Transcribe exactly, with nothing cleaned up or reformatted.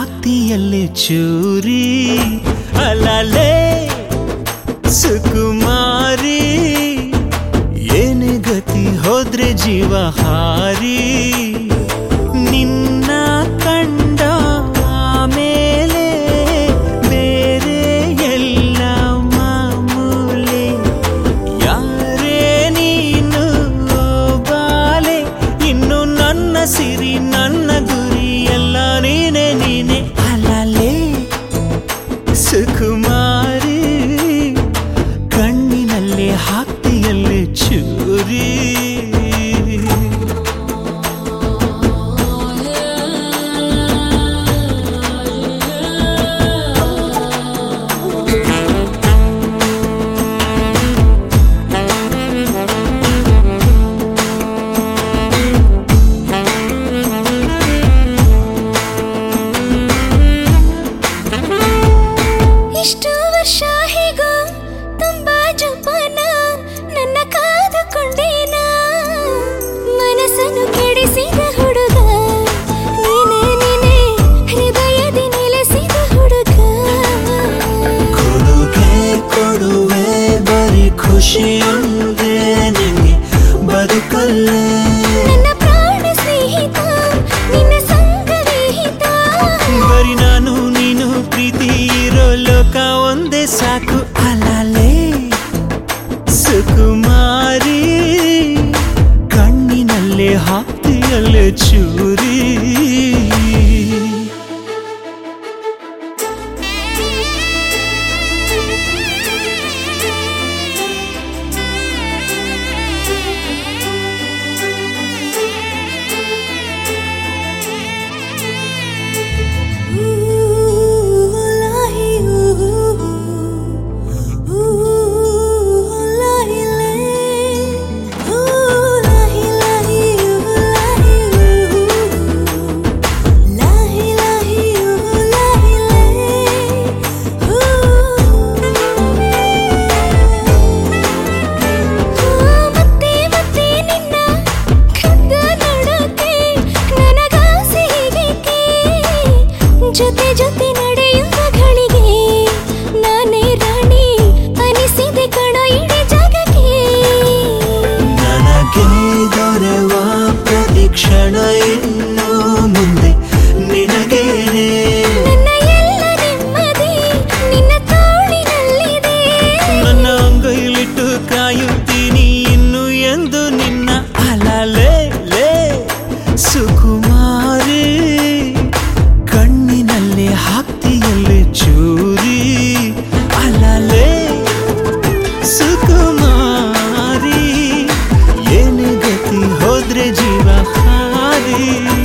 ಹಾಕ್ತಿಯಲ್ಲೇ ಚೂರಿ ಅಲಲೇ ಸುಕುಮಾರಿ ಏನೇ ಗತಿ ಹೋದ್ರೆ ಜೀವ ಹಾರಿ ನಿನ್ನ ಕಂಡ ಆಮೇಲೆ ಬೇರೆ ಎಲ್ಲ ಮಾಮೂಲೆ ಯಾರೇ ನೀನು ಬಾಲೆ ಇನ್ನು ನನ್ನ ಸಿರಿ ನನ್ನ ಗುರಿ ಎಲ್ಲ ನೀನೆ ನೀನೆ ಅಲಲೇ ಸುಕುಮಾರಿ ಕಣ್ಣಿನಲ್ಲೇ ಹಾಕ್ತಿಯಲ್ಲೇ ಚೂರಿ ಖುಷಿಯೊಂದೇ ನಿಂಗೆ ಬದುಕಲ್ಲೇ ನನ್ನ ಪ್ರಾಣ ಸ್ನೇಹಿತ ನಿನ್ನ ಸಂಗವಿಹಿತ ಬರಿ ನಾನು ನೀನು ಪ್ರೀತಿ ಇರೋ ಲೋಕ ಒಂದೇ ಸಾಕು ಅಲಲೇ ಸುಕುಮಾರಿ ಕಣ್ಣಿನಲ್ಲೇ ಹಾಕ್ತಿಯಲ್ಲೇ ಚೂರಿ ಜೊತೆ ಜೊತೆ ನಡೆಯುವ ಗಳಿಗೆ ನಾನೇ ರಾಣಿ ಅನಿಸಿದೆ ಕಣೋ ಇಡೀ ಜಗಕ್ಕೆ ನನಗೆ ದೊರೆವ ಪ್ರತಿಕ್ಷಣ ಇನ್ನು ಮುಂದೆ ನಿನಗೇನೆ ನನ್ನ ಎಲ್ಲ ನೆಮ್ಮದಿ ನಿನ್ನ ತೋಳಿನಲ್ಲಿದೆ ನನ್ನ ಅಂಗೈಲಿಟ್ಟು ಕಾಯುತ್ತೀನಿ ಇನ್ನು ಎಂದು ನಿನ್ನ ಅಲಲೇ ಲೇ ಸುಕುಮಾರಿ ಕಣ್ಣಿನಲ್ಲೇ ಹಾಕ್ತಿಯಲ್ಲೇ ಚೂರಿ ಅಲಲೇ ಸುಕುಮಾರಿ ಏನೇ ಗತಿ ಹೋದ್ರೆ ಜೀವ ಹಾರಿ